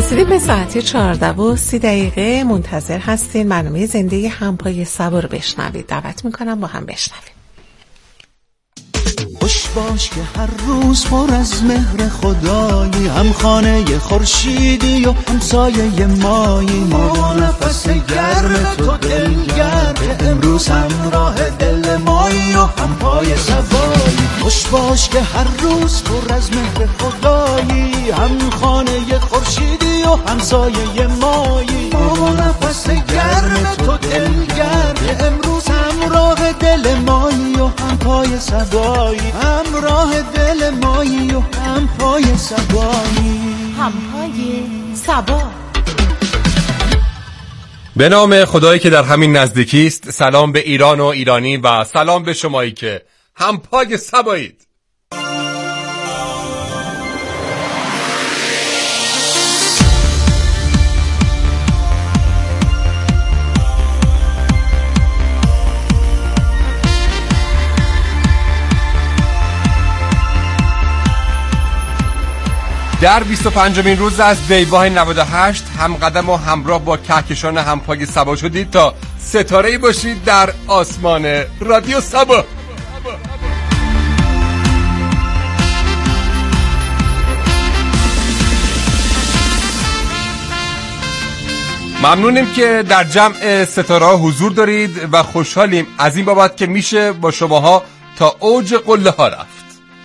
رسیدیم به ساعت 14:30 منتظر هستین برنامه زنده همپای صبا رو بشنوید. دعوت میکنم با هم بشنویم. خوش باش که هر روز پر از مهر خدایی، هم خانه خورشیدی و همسایه مایی، ما با نفس گرم تو دلگرم، امروز همراه دل مایی و هم پای صبایی. خوش باش که هر روز پر از مهر خدایی، هم خانه خورشیدی و همسایه مایی، ما با نفس گرم تو دلگرم، امروز همراه دل مایی و هم پای صبایی، همراه دل مایی و هم پای صبایی، هم پای صبا. به نام خدایی که در همین نزدیکی است. سلام به ایران و ایرانی و سلام به شمایی که هم پای صبایید. در 25مین روز از دی‌ماه 98 هم قدم و همراه با کهکشان همپای صبا شدید تا ستاره‌ای باشید در آسمان رادیو صبا. ممنونیم که در جمع ستاره‌ها حضور دارید و خوشحالیم از این بابت که میشه با شماها تا اوج قله ها رفت.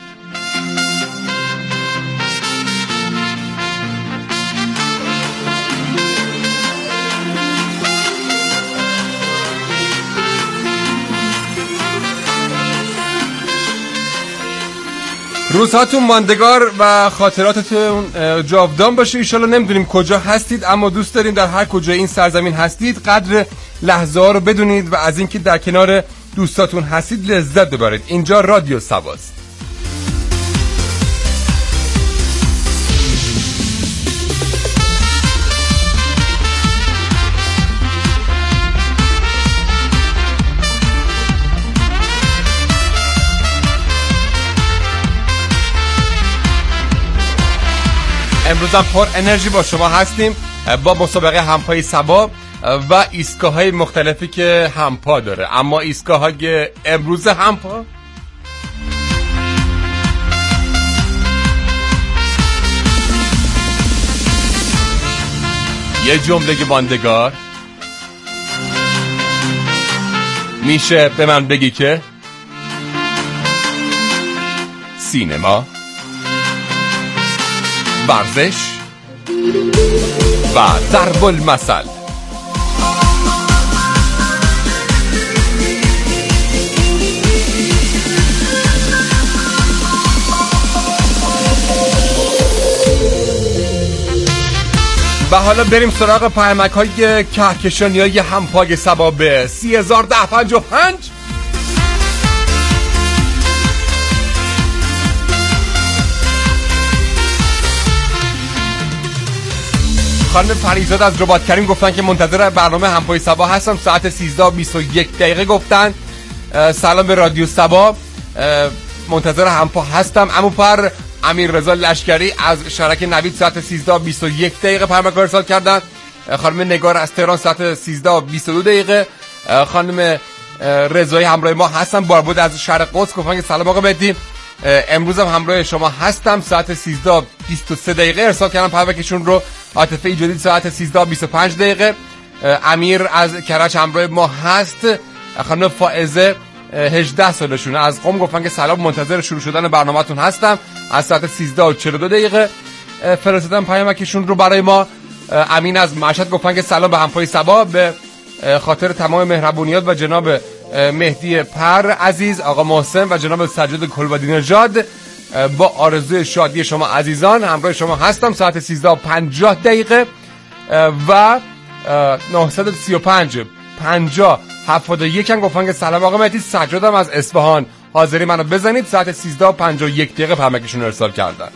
روزهاتون ماندگار و خاطراتتون جاودان باشه. ایشالا نمیدونیم کجا هستید، اما دوست داریم در هر کجای این سرزمین هستید قدر لحظه ها رو بدونید و از اینکه در کنار دوستاتون هستید لذت ببرید. اینجا رادیو صباست. امروز هم پر انرژی با شما هستیم با مسابقه همپای صبا و ایستگاه‌های مختلفی که همپا داره. اما ایستگاه‌های امروز همپا یه جمله ماندگار میشه به من بگی که سینما، ورزش و ضرب المثل. و حالا بریم سراغ پیامک‌های کهکشانی‌های همپای صبا به 301055. خانم فریزاد از رباط کریم گفتن که منتظر برنامه همپای صبا هستم. ساعت 13:21 گفتن. سلام به رادیو صبا، منتظر همپا هستم. عموپر امیر رضا لشکری از شرک نوید ساعت 13:21 پیامک ارسال کردن. خانم نگار از تهران ساعت 13:22. خانم رضایی همراه ما هستن. باربود از شرق قدس گفتن که سلام آقا مهدی، امروز هم همراه شما هستم. ساعت 13:23 ارسال کردم پیامکشون رو. عاطفه ایجادی ساعت 13:25. امیر از کرج همراه ما هست. خانم فائزه 18 سالشونه از قم گفتن که سلام، منتظر شروع شدن برنامه‌تون هستم. از ساعت 13:42 فرستادن پیامکشون رو برای ما. امین از مشهد گفتن که سلام به همپای صبا، به خاطر تمام مهربونیات و جناب مهدی پر عزیز، آقا محسن و جناب سجاد کلبادی نژاد، با آرزوی شادی شما عزیزان همراه شما هستم. ساعت 13:50 و 935 50 71 هم گفتن که سلام آقا مهدی، سجادم از اصفهان، حاضری منو بزنید. ساعت 13:51 پیامکشون ارسال کردن.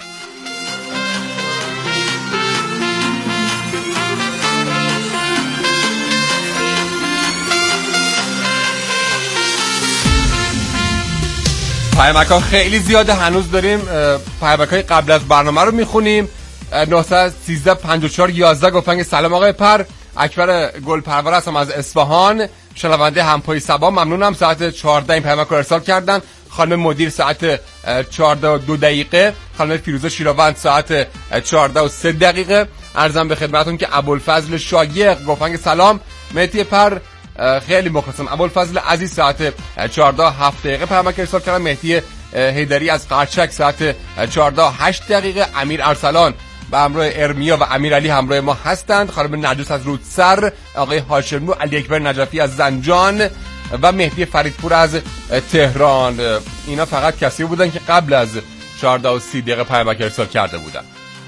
پیامک ها خیلی زیاده، هنوز داریم پیامک های قبل از برنامه رو میخونیم. 913 54 11 گفتن که سلام آقای پر، اکبر گلپرور هستم از اصفهان، شنونده همپای صبا، ممنونم. ساعت 14 این پیامک رو ارسال کردن. خانم مدیر ساعت 14:02 خانم فیروزه شیراوند ساعت 14:03. عرضم به خدمتتون که ابوالفضل شایق گفتن که سلام مهدی پر، خیلی مخلصم. ابوالفضل عزیز ساعت 14:07 پیامک ارسال کردن. مهدی حیدری از قرچک ساعت 14:08. امیر ارسلان به همراه ارمیا و امیرعلی همراه ما هستند. خانم نرجس از رودسر، آقای هاشملو، علی اکبر نجفی از زنجان و مهدی فریدپور از تهران. اینا فقط کسی بودن که قبل از 14:30 پیامک ارسال کرده بودن.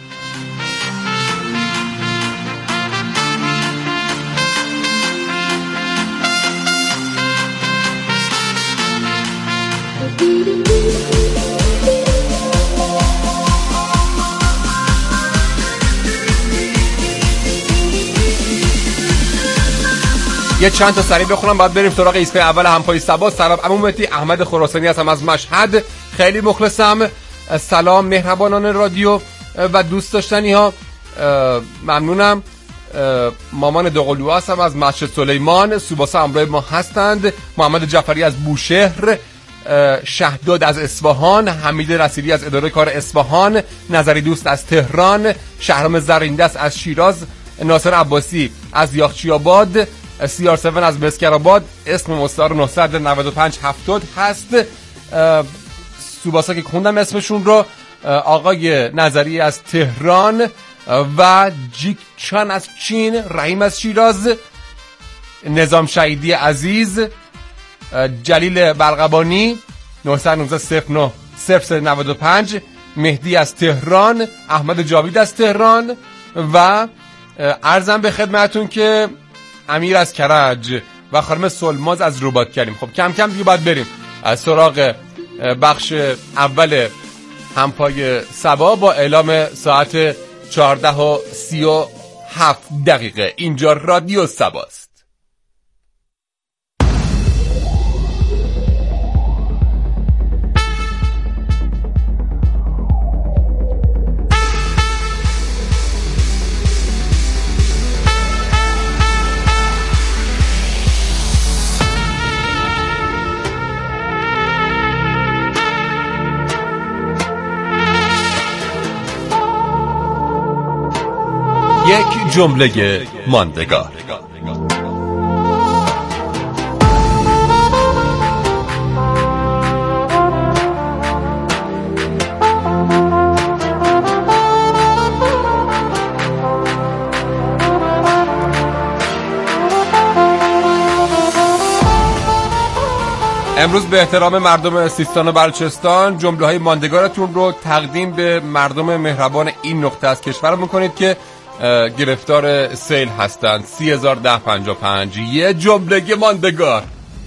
یه چند تا سریع بخونم بعد بریم سراغ ایستگاه اول همپای صبا. سلام عمومتی، احمد خراسانی هستم از مشهد، خیلی مخلصم. سلام مهربانان رادیو و دوست داشتنی ها، ممنونم. مامان دوقلو هستم از مسجد سلیمان، سوباسا همراه ما هستند. محمد جعفری از بوشهر، شهداد از اصفهان، حمید رسیلی از اداره کار اصفهان، نظری دوست از تهران، شهرام زرین‌دست از شیراز، ناصر عباسی از یاخچی آباد، CR7 از مسکرآباد. اسم مستعار 99570 هست. سوباسا که خوندم اسمشون رو. آقای نظری از تهران و جیکچان از چین، رحیم از شیراز، نظام شهیدی عزیز، جلیل برقبانی 919 مهدی از تهران، احمد جاوید از تهران و عرضم به خدمتون که امیر از کرج و خانم سلماز از رباط کردیم. خب کم کم دیگه باید بریم از سراغ بخش اول همپای صبا با اعلام ساعت 14:37. اینجا رادیو صباست. یک جمله ماندگار. امروز به احترام مردم سیستان و بلوچستان جمله‌های ماندگارتون رو تقدیم به مردم مهربان این نقطه از کشور می‌کنید که گرفتار سیل هستند. 301055 یه جمله ماندگار.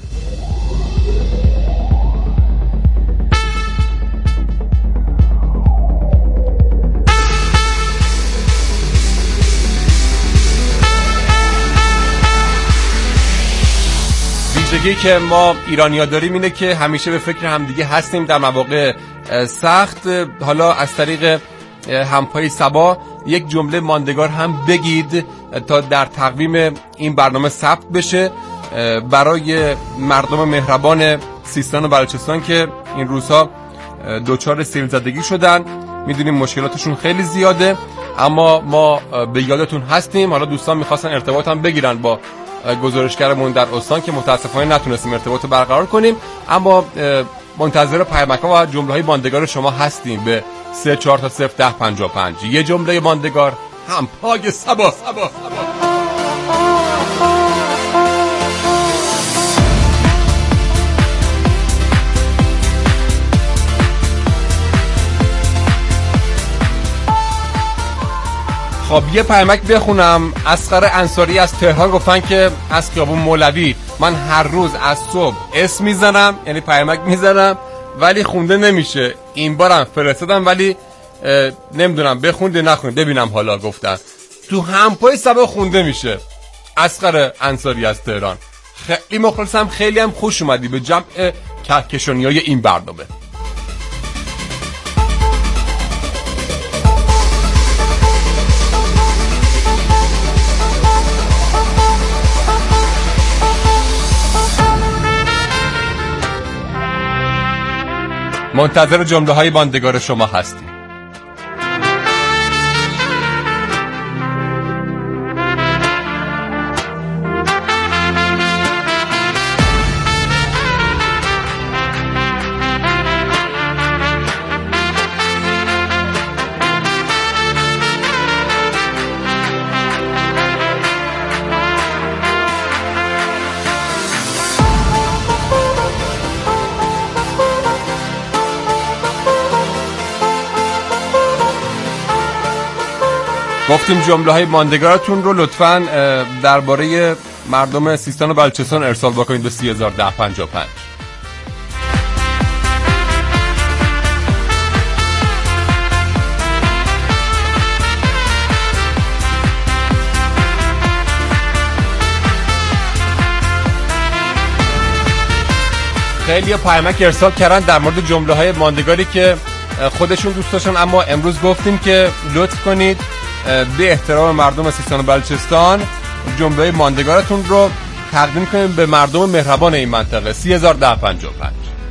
ویژگی که ما ایرانی‌ها داریم اینه که همیشه به فکر همدیگه هستیم در مواقع سخت. حالا از طریق همپای صبا یک جمله ماندگار هم بگید تا در تقویم این برنامه ثبت بشه برای مردم مهربان سیستان و بلوچستان که این روزها دوچار سیل زدگی شدن. میدونیم مشکلاتشون خیلی زیاده، اما ما به یادتون هستیم. حالا دوستان میخواستن ارتباط هم بگیرن با گزارشگرمون در استان که متاسفانه نتونستیم ارتباط رو برقرار کنیم، اما منتظر پیامک‌ها و جمله‌های ماندگار شما هستیم به 34-1055 یه جمله ماندگار همپای صبا. خب یه پیامک بخونم. اصغر انصاری از تهران گفتن که از خیابون مولوی من هر روز از صبح اسم میزنم، یعنی پیامک میزنم ولی خونده نمیشه. این بارم فرستادم ولی نمیدونم بخونده نخونده، ببینم حالا. گفتن تو همپای صبا خونده میشه. اصغر انصاری از تهران، خیلی مخلصم، خیلی هم خوش اومدی به جمع کهکشانیای این برنامه. منتظر جمله های ماندگار شما هستیم. گفتیم جمله های ماندگارتون رو لطفاً درباره مردم سیستان و بلوچستان ارسال بکنید به 301055. خیلی پیامک ارسال کردن در مورد جمله های ماندگاری که خودشون دوست داشتن، اما امروز گفتیم که لطف کنید به احترام مردم سیستان و بلوچستان جمله ماندگارتون رو تقدیم کنید به مردم مهربان این منطقه. 301055.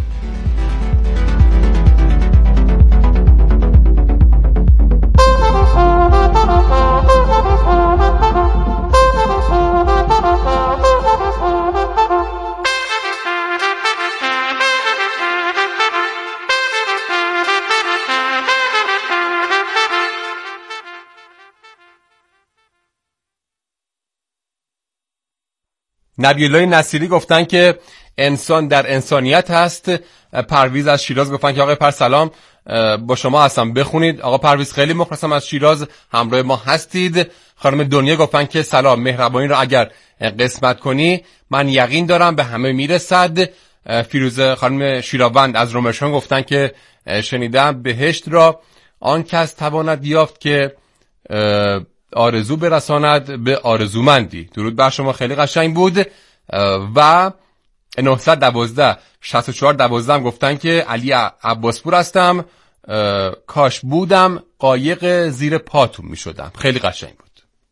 نبی‌الله نصیری گفتن که انسان در انسانیت هست. پرویز از شیراز گفتن که آقای پر سلام، با شما هستم بخونید. آقا پرویز خیلی مخلصم از شیراز، همراه ما هستید. خانم دنیا گفتن که سلام، مهربانی رو اگر قسمت کنی من یقین دارم به همه میرسد. فیروزه خانم شیراوند از رومرشان گفتن که شنیدم بهشت را آن کس تواند یافت که آرزو برساند به آرزومندی. درود بر شما، خیلی قشنگ بود. و 912 64 12 گفتن که علی عباسپور هستم، کاش بودم قایق زیر پاتون می شدم. خیلی قشنگ بود.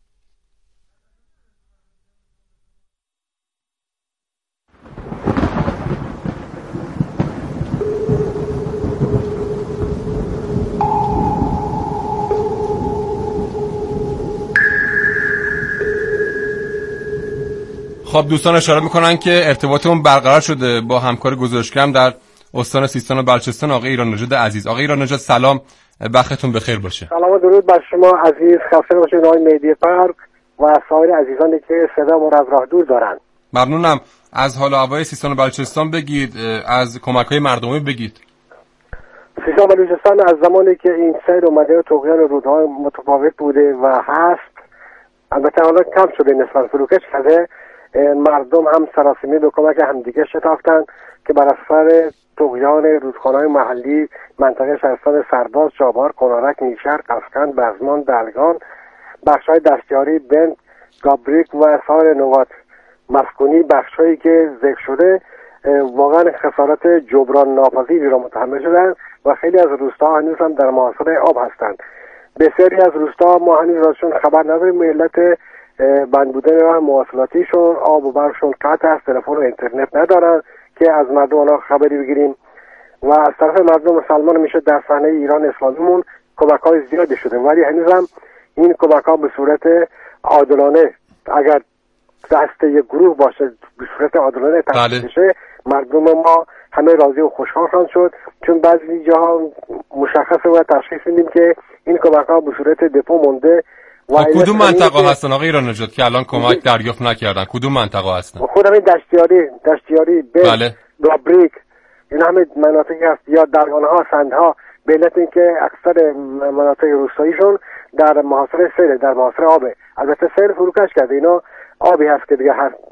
خب دوستان اشاره میکنن که ارتباطمون برقرار شده با همکار گزارشگرم در استان سیستان و بلوچستان آقای ایران‌نژاد عزیز. آقای ایران‌نژاد سلام، وقتتون بخیر باشه. سلام و درود بر شما عزیز، خسته نباشید آقای مهدی فرق و سایر عزیزانی که صدا ما از راه دور دارن. ممنونم. از حال و هوای سیستان و بلوچستان بگید، از کمک‌های مردمی بگید. سیستان و بلوچستان از زمانی که این سیر اومده و طغیان رودهای متفاوت بوده و هست، البته حالا کم شده نسبت فروکش شده، مردم هم سراسیمه به کمک همدیگه شتافتن که بر اثر طغیان رودخانه‌های محلی منطقه شهرستان سرباز، جابار، کنارک، نیشر، قفقند، بزمان، دلگان، بخش‌های دستیاری، بند، گابریک و سایر نقاط مسکونی، بخش‌هایی که ذکر شده واقعا خسارات جبران ناپذیری را متحمل شدند و خیلی از روستاها هنوز هم در محاصره آب هستند. بسیاری از روستاها ما هنوز ازشون خبر نداریم، علت بند بودن راه مواصلاتیشون، آب و برقشون قطع است، تلفن و اینترنت ندارن که از مردم آنها خبری بگیریم و از طرف مردم مسلمان میشه در صحنه ایران اسلامیمون کمک‌های زیادی شده، ولی هنوز هم این کمک‌ها به صورت عادلانه، اگر دست یک گروه باشه به صورت عادلانه تقسیم بشه، مردم ما همه راضی و خوشحال خواهند شد، چون بعضی جاها مشخصه و تشخیص میدیم که این کمک‌ها به صورت دپو مونده. کدوم منطقه هستن آقای ایران‌نژاد که الان کمک دریافت نکردن؟ کدوم منطقه هستن؟ خود همین دشتیاری بله، گابریک، این همه مناطقی هست، یا درگانها، سندها، به علت اینکه اکثر مناطق روستاییشون در محاصره سیل، در محاصره آبه. البته سیل فروکش کرده، اینا آبی هست که دیگه هست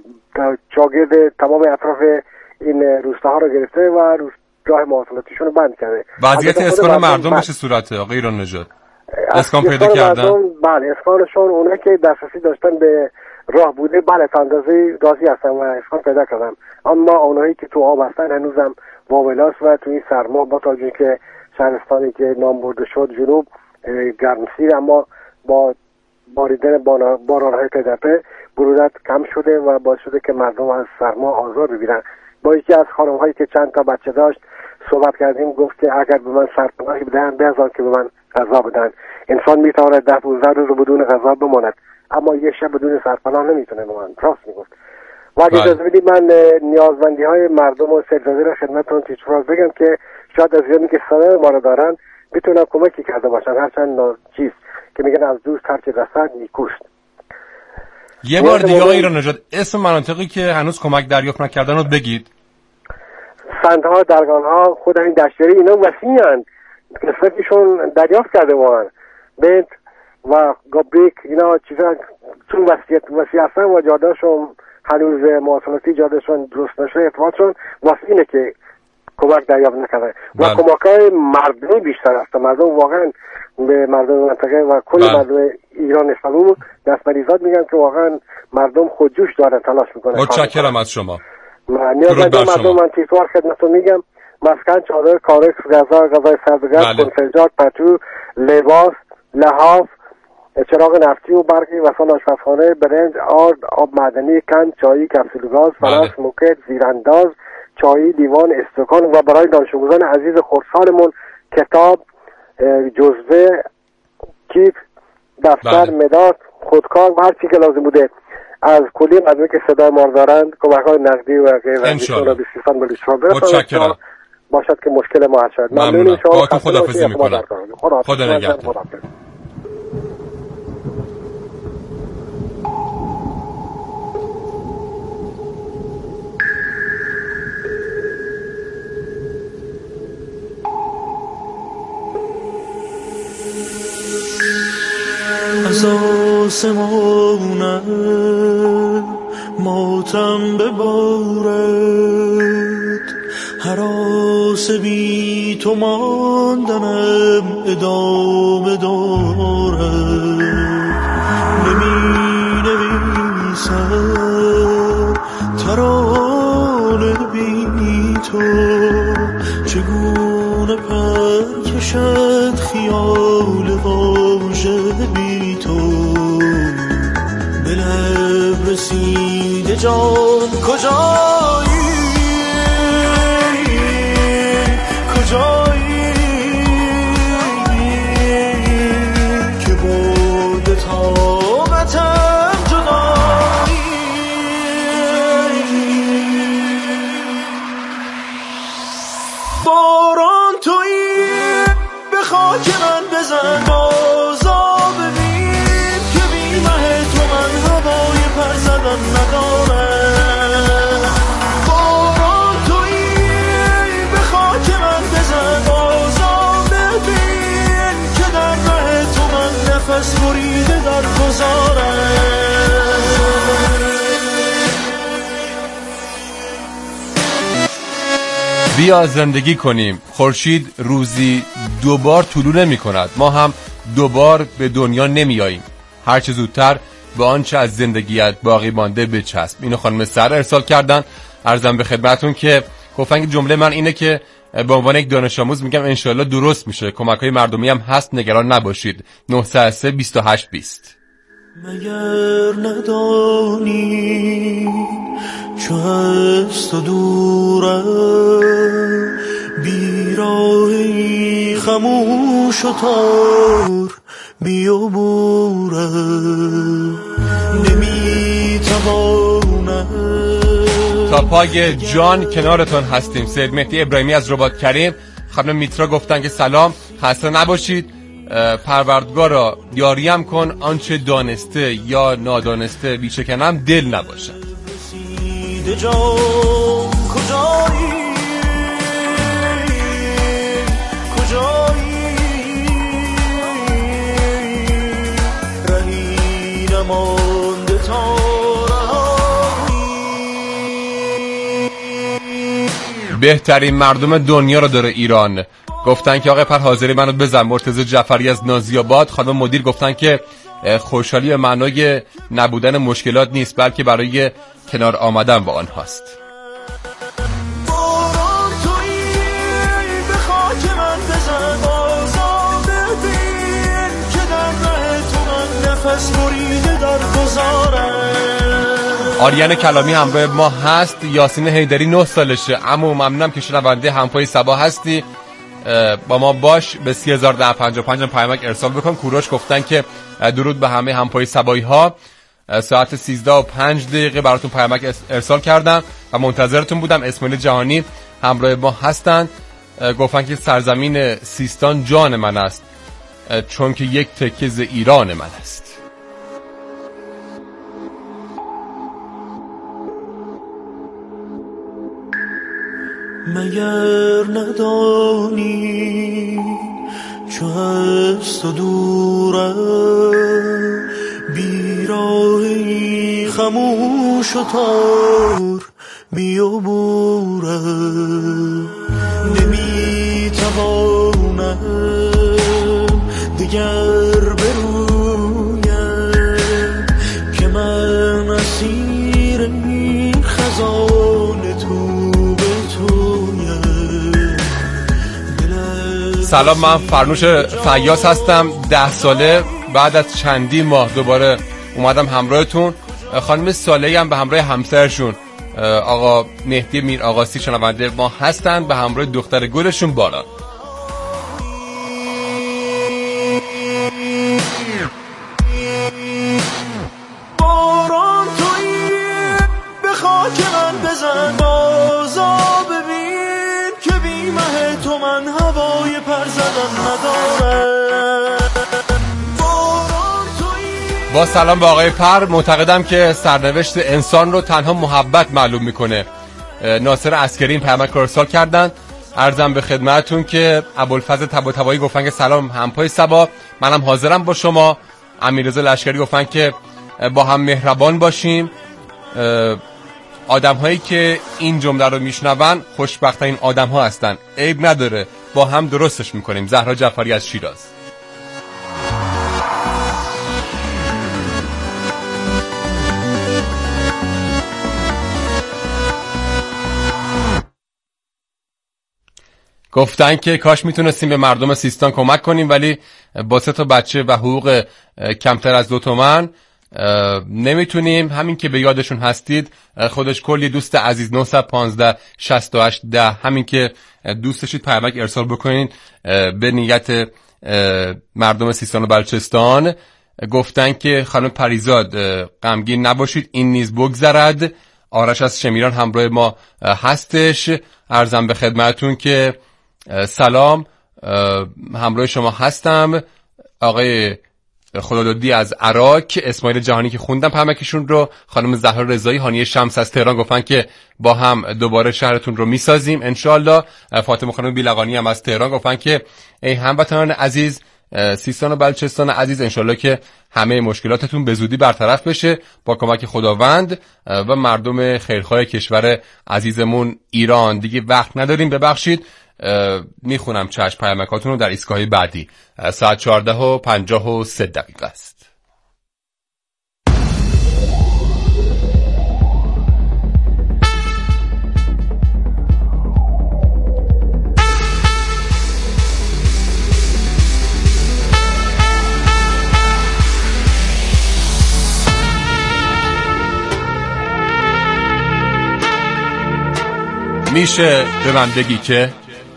شاگرد تمام اطراف این روستاها رو گرفته و راه مواصلاتیشون رو بند کرده. وضعیت اسکان مردم به چه صورته آقای ایران‌نژاد؟ اسکان پیدا کردن؟ بله، اسکانشون اونایی که دسترسی داشتن به راه بوده بله تا اندازه راضی هستن و اسکان پیدا کردن، اما اونایی که تو آب هستن هنوزم واویلاس و تو این سرما با توجه که شهرستانی که نام برده شد جنوب گرمسیر، اما با باریدن باران‌های پی برودت کم شده و باعث شده که مردم از سرما آزار ببینن. با یکی از خانم‌هایی که چند تا بچه داشت صحبت کردیم، گفت که اگر به من سرپناهی بدهند بهزار که به من غذا بدن. انسان میتواند 10-15 روز بدون غذا بماند، اما یک شب بدون سرپناه نمیتونه بماند. راست میگفت. و اگه اجازه بدید من نیازمندی های مردم و سرزاده را خدمتتون تیتراژ بگم که شاید از زمانی که صدای ما را دارن بتونن کمکی کرده باشن، هرچند چیز که میگن از دوست هرچی رسد نیکوست. یه بار دیگه آقای ایران نژاد اسم مناطقی که هنوز کمک دریافت نکردن رو بگید. سندها، درگانها، خود این دشتری اینا وسیعن، قسمتشون دریافت کرده بودن. بنت و گابریک اینا چیزا چون وسیع هستن و جادهشون هنوز مواصلاتی جادهشون درست نشده، ارتباطشون واسه اینه که کمک دریافت نکرده و کمک‌های مردمی بیشتر است. مردم واقعا به مردم منطقه و کل مردم ایران اسلامی دستمریزات میگن که واقعا مردم خودجوش دارن، تلاش میکنن. متشکرم از شما. نیازمند مردم من تیتوار خدمتتون میگم: مسکن، چادر، کارکس، غذای سبزیجات، کنسرجات، پتو، لباس، لحاف، چراغ نفتی و برقی، وسایل آشپزخانه، برنج، آب معدنی، کن، چایی، کپسول گاز، فلاس، موکت، زیرانداز، چایی، لیوان، استکان و برای دانش آموزان عزیز خردسالمون کتاب، جزوه، کیف، دفتر، مداد، خودکار و هر چی که لازم بوده از کلی مردمی که صدای ما دارند کمک‌های نقدی و غیر انشالله به سیستان بلوچستان متشکرم. باشد که مشکل ما حل شد. ممنونم. با تو خداحافظی می‌کنم. خدا نگهدار. از آسمانه ماتم ببارد، هراس بی تو ماندنم ادامه دارد. نمی نویسم ترانه بی تو، چگونه پر کشد خیال واژه بی تو. به لب رسیده جان کجایی، کجایی که برده طاقتم جدایی. باران تویی به خاک من بزن، بازا ببین که بی مه تو من هوای پر زدن ندارم. باران تویی به خاک من بزن، بازا ببین که در ره تو من نفس بریده در گذارم. بیا زندگی کنیم. خورشید روزی 2 بار طلوع نمی کند، ما هم 2 بار به دنیا نمی آییم. هر چه زودتر به آنچه از زندگیت باقی مانده بچسب. اینو خانم سر ارسال کردن. عرضم به خدمتون که گفتن جمله من اینه که به عنوان یک دانش آموز میگم انشالله درست میشه. کمک‌های مردمی هم هست، نگران نباشید. 903 28 20. مگر ندانی چو از تو دورم، بیراهی خموش و تار بیابورم. نمیتوانم تا پای جان کنارتون هستیم. سید مهدی ابراهیمی از رباط کریم. خانم میترا گفتن که سلام، خسته نباشید، پروردگارا یاریم کن، آنچه دانسته یا نادانسته بیچکنم دل نباشد. بهترین مردم دنیا رو داره ایران. گفتن که آقای پر حاضری منو بزن. مرتضی جعفری از نازی‌آباد. خانم مدیر گفتن که خوشحالی به معنای نبودن مشکلات نیست، بلکه برای کنار آمدن با آنهاست. آریان کلامی همراه ما هست. یاسین حیدری 9 سالشه. عمو ممنونم که شنونده همپای صبا هستی، با ما باش. به 301055 پیامک ارسال بکن. کوروش گفتن که درود به همه همپای صبایی ها، ساعت 13:05 براتون پیامک ارسال کردم و منتظرتون بودم. اسماعیل جهانی همراه ما هستن، گفتن که سرزمین سیستان جان من است، چون که یک تکه ز ایران من است. مگر ندانی چو هست و دورم، بیراهی خموش و تار بیابورم، نمیتوانم دیگر برویم که من اسیر این خزان تو. سلام، من فرنوش فیاض هستم. 10 ساله بعد از چندی ماه دوباره اومدم همراهتون. خانم صالحی هم به همراه همسرشون آقا مهدی میر آقاسی شنونده ما هستن، به همراه دختر گلشون باران. باران تویی به خاک من بزن، بازا ببین که بی مه تو من هوای پر زدن ندارم. با سلام به آقای پر. معتقدم که سرنوشت انسان رو تنها محبت معلوم میکنه. ناصر عسکری این پیامک رو ارسال کردن. عرضم به خدمتتون که ابوالفضل طباطبایی گفتن که سلام همپای صبا، منم حاضرم با شما. امیررضا لشکری گفتن که با هم مهربان باشیم. آدم‌هایی که این جمله رو میشنون خوشبخت‌ترین آدم‌ها هستن. عیب نداره، با هم درستش میکنیم. زهرا جعفری از شیراز. گفتن که کاش میتونستیم به مردم سیستان کمک کنیم، ولی با 3 تا بچه و حقوق کمتر از 2 تومن نمیتونیم. همین که به یادشون هستید، خودش کلی دوست عزیز 915 68 10، همین که دوست داشتید پیامک ارسال بکنین به نیت مردم سیستان و بلوچستان. گفتن که خانم پریزاد غمگین نباشید، این نیز بگذرد. آرش از شمیران همراه ما هستش. عرضم به خدمتون که سلام، همراه شما هستم. آقای خدادادی از عراق، اسماعیل جهانی که خوندم پیامکشون رو، خانم زهرا رضایی، هانیه شمس از تهران گفتن که با هم دوباره شهرتون رو میسازیم انشالله. فاطمه خانم بیلقانی هم از تهران گفتن که ای هموطنان عزیز سیستان و بلوچستان عزیز، انشالله که همه مشکلاتتون به زودی برطرف بشه با کمک خداوند و مردم خیرخواه کشور عزیزمون ایران. دیگه وقت نداریم، ببخشید. میخونم چشم پیامکاتون رو در ایستگاه بعدی. ساعت 14:53 است. میشه به من بگی که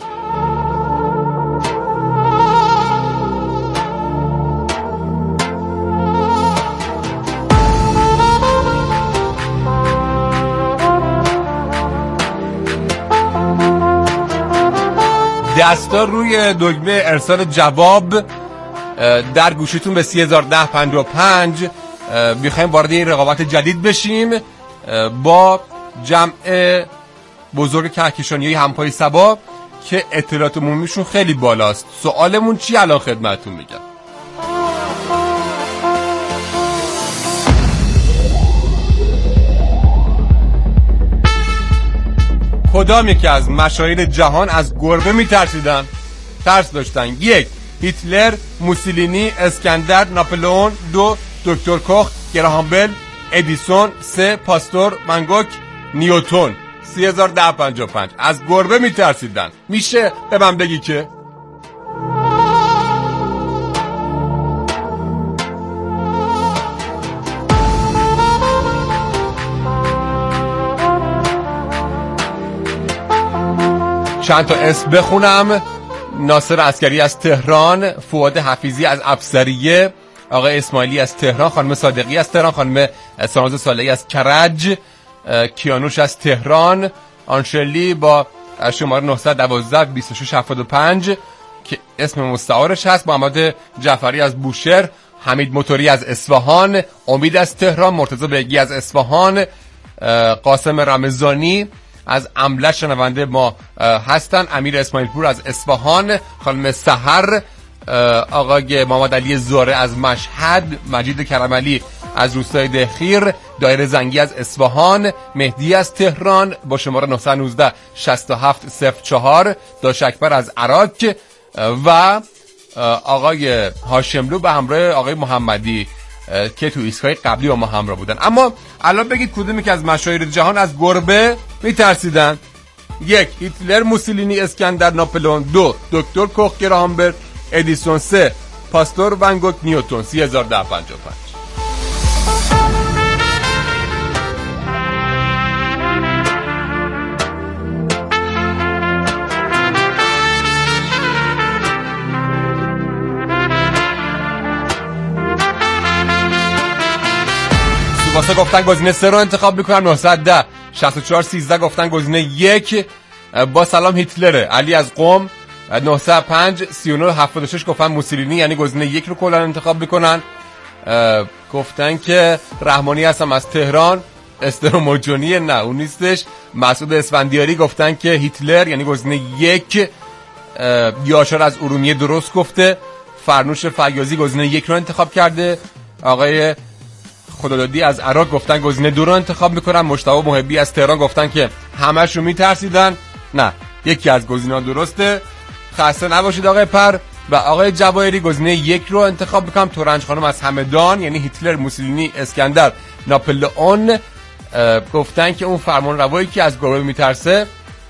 دستا روی دکمه ارسال جواب در گوشیتون به 301055. میخوایم وارد این رقابت جدید بشیم با جمع بزرگ کهکشانی همپای صبا که اطلاعات عمومیشون خیلی بالاست. سوالمون چی الان خدمتتون میگم؟ کدام یکی از مشاهیر جهان از گربه میترسیدن؟ ترس داشتن. 1. هیتلر، موسولینی، اسکندر، ناپلئون. 2. دکتر کوخ، گراهام بل، ادیسون. 3. پاستور، ون گوگ، نیوتن. 301055 از گربه میترسیدن. میشه به من بگی که چند تا اسم بخونم: ناصر عسکری از تهران، فؤاد حفیظی از افسریه، آقای اسماعیلی از تهران، خانم صادقی از تهران، خانم ساناز صالحی از کرج، کیانوش از تهران، آنشلی با شماره 912 2675 که اسم مستعارش هست، محمد جعفری از بوشهر، حمید موتوری از اصفهان، امید از تهران، مرتضی بیگی از اصفهان، قاسم رمضانی از املت شنونده ما هستن، امیر اسماعیل پور از اصفهان، خانم سحر، آقای محمد علی زاره از مشهد، مجید کرملی از روستای دهخیر، دایر زنگی از اصفهان، مهدی از تهران با شماره 919 6704، داش اکبر از عراق و آقای هاشملو به همراه آقای محمدی که تو ایستگاه قبلی با ما همراه بودن. اما الان بگید کدومی که از مشاهیر جهان از گربه میترسیدن؟ 1. هیتلر، موسولینی، اسکندر، ناپلئون. 2. دکتر کوخ، گراهامبل، ادیسون. 3. پاستور، ون گوگ، نیوتن. 3055. واسه گفتن گزینه 3 رو انتخاب میکنم. 910 64 13 گفتن گزینه 1 با سلام هیتلره. علی از قم 905 39 76 گفتن موسولینی، یعنی گزینه 1 رو کلا انتخاب میکنن. گفتن که رحمانی هستم از تهران، استروموجونی نه اون نیستش. مسعود اسفندیاری گفتن که هیتلر، یعنی گزینه 1. یاشار از ارومیه درست گفته. فرنوش فیاضی گزینه 1 رو انتخاب کرده. آقای خدادادی از عراق گفتن گزینه 2 رو انتخاب میکنن. مجتبی محبی از تهران گفتن که همش رو میترسیدن. نه، یکی از گزینه‌ها درسته. خسته نباشید آقای پر. و آقای جواهری گزینه 1 رو انتخاب میکنم. تورنج خانم از همدان، یعنی هیتلر، موسولینی، اسکندر، ناپلئون گفتن که اون فرمان روایی که از گربه میترسه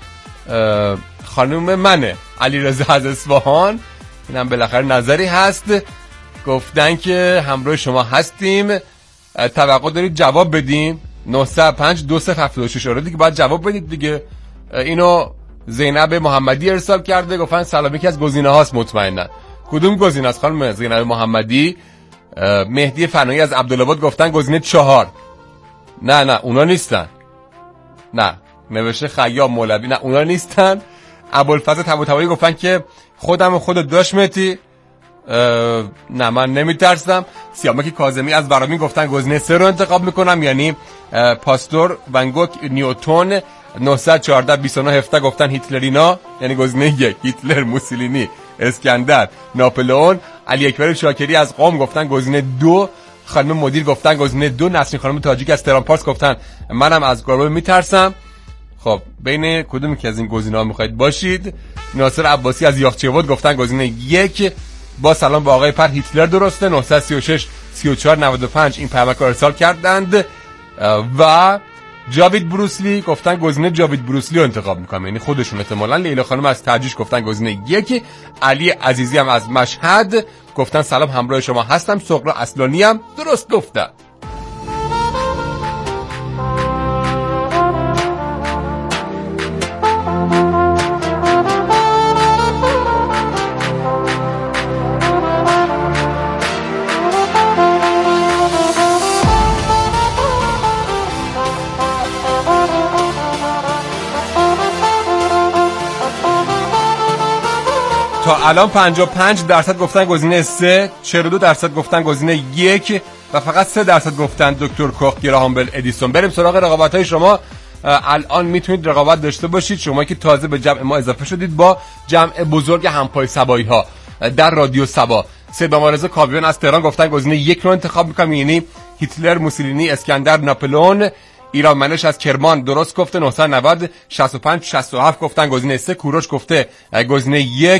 خانم منه. علیرضا از اصفهان، اینم بالاخره نظری هست، گفتن که همراه شما هستیم. توقع دارید جواب بدیم؟ 905 2076 رو دیگه باید جواب بدید دیگه. اینو زینب محمدی ارسال کرده، گفتن سلامی که از گزینه هاست مطمئنا. کدوم گزینه است خانم زینب محمدی؟ مهدی فنایی از عبدالآباد گفتن گزینه 4. نه اونا نیستن. نه، نوشته خیام مولوی، نه اونا نیستن. ابوالفضل طباطبایی گفتن که خودت داش مهدی. نه من نمیترسم. سیامک کاظمی از برامی گفتن گزینه 3 رو انتخاب میکنم، یعنی پاستور، ون گوگ، نیوتن. 914 29 17 گفتن هیتلرینا، یعنی گزینه 1. هیتلر، موسولینی، اسکندر، ناپلئون. علی اکبر شاکری از قم گفتن گزینه 2. خانم مدیر گفتن گزینه 2. نسرین خانم تاجیک از تهران پارس گفتن منم از گربه میترسم. خب بین کدومی که از این گزینه‌ها میخواید باشید؟ ناصر عباسی از یاخچه‌آباد گفتن گزینه 1. با سلام به آقای پر، هیتلر درسته. 936 34 95 این پیامک رو ارسال کردند. و جاوید بروسلی گفتن گزینه جاوید بروسلی رو انتخاب میکنم، یعنی خودشون احتمالاً. لیلا خانم از ترجیش گفتن گزینه 1. علی عزیزی هم از مشهد گفتن سلام همراه شما هستم. سغرا اصلانی هم درست گفتن. تا الان 55% گفتن گزینه 3، 42% گفتن گزینه 1 و فقط 3% گفتن دکتر کوخ، گراهامبل، ادیسون. بریم سراغ رقابت‌های شما. الان میتونید رقابت داشته باشید شما که تازه به جمع ما اضافه شدید با جمع بزرگ همپای سبایی ها در رادیو سبا. سید مبارزه کاویان از تهران گفتن گزینه 1 رو انتخاب میکنم، یعنی هیتلر، موسولینی، اسکندر، ناپلئون. ایران منش از کرمان درست گفته. 990 65 67 گفتن گزینه 3. کوروش گفته گزینه